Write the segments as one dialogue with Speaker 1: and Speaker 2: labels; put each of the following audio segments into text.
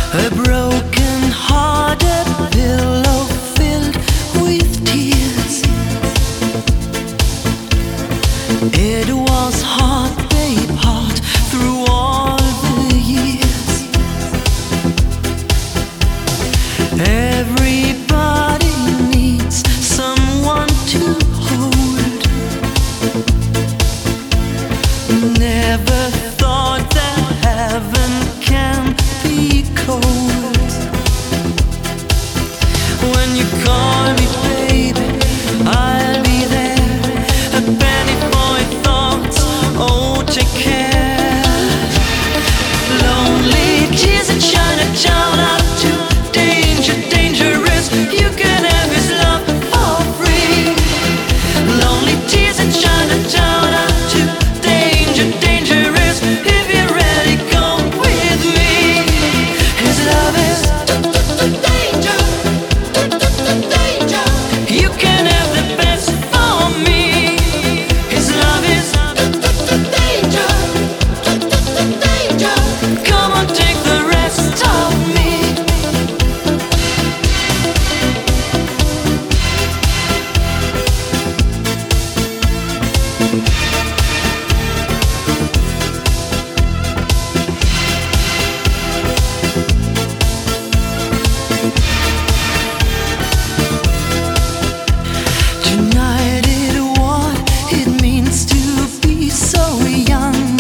Speaker 1: A broken-hearted pillow filled with tears. It was hard, babe, hard through all the years. Everybody needs someone to hold. Never thought that heaven can be cold. When you call me baby, I'll be there. A penny for your thoughts, oh take care. Lonely tears in Chinatown are too dangerous. You can have his love for free. Lonely tears in Chinatown are too dangerous. If you're ready, go with me. His love is danger. You can have the best for me. His love is danger. Come on, take the rest of me. Tonight is what it means to be so young.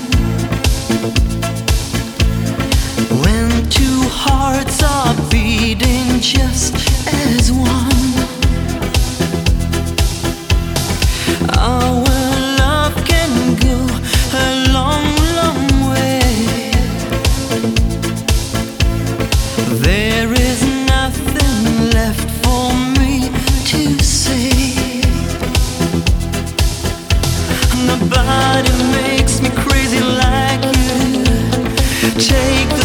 Speaker 1: When two hearts are beating just as one. Our love can go a long way. There is nothing left for me to say. Nobody makes me crazy like you. Take the